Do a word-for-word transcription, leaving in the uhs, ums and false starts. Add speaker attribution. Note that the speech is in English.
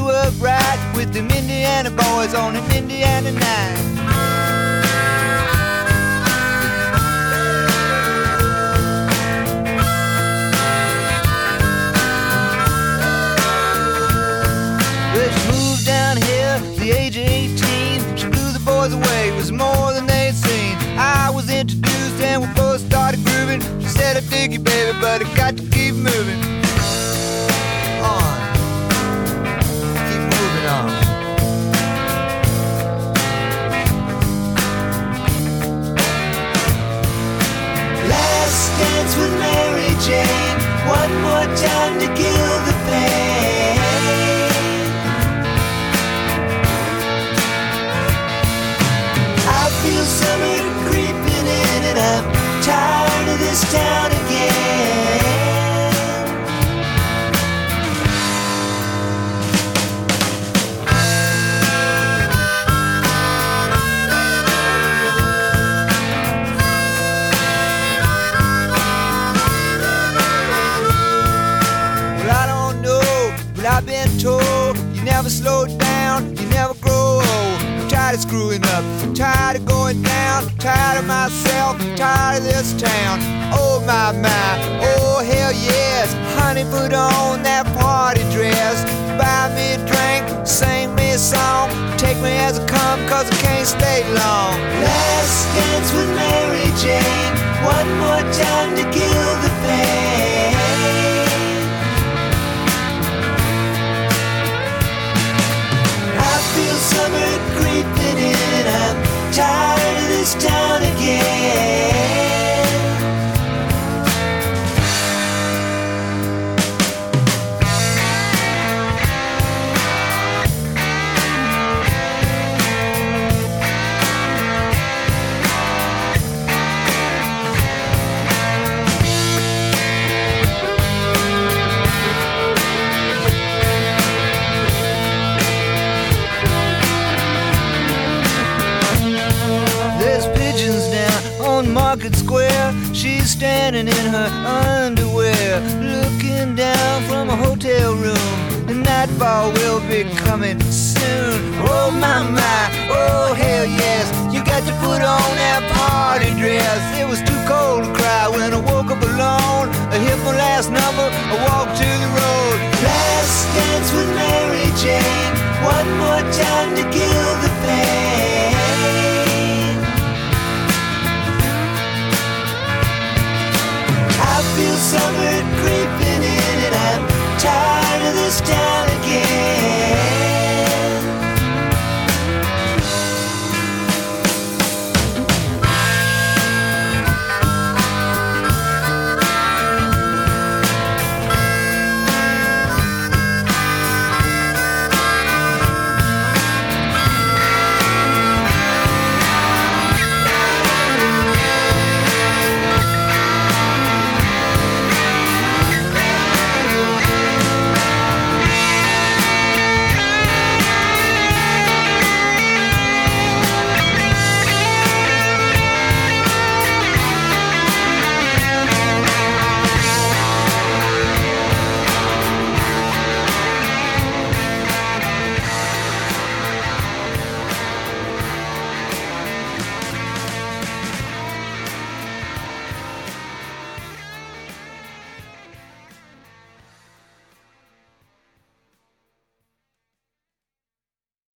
Speaker 1: grew up right with them Indiana boys on an Indiana night. The age of eighteen, she blew the boys away. It was more than they'd seen. I was introduced and we both started grooving. She said, I dig you, baby, but I got to keep moving on. Keep moving on. Last dance with Mary Jane. One more time to kill the pain. Feel summer creeping in and I'm tired of this town again. Well, I don't know, but I've been told you never slow down, you never grow old. Tired of screwing up, tired of going down, tired of myself, tired of this town. Oh my, my, oh hell yes. Honey, put on that party dress. Buy me a drink, sing me a song. Take me as I come, cause I can't stay long. Last dance with Mary Jane. One more time to kill the pain. I feel summer creeping in, I'm tired of this town again. Market Square, she's standing in her underwear, looking down from a hotel room. The nightfall will be coming soon. Oh my, my, oh hell yes. You got to put on that party dress. It was too cold to cry when I woke up alone. I hit my last number, I walked to the road. Last dance with Mary Jane. One more time to kill the pain. I feel summer creeping in and I'm tired of this town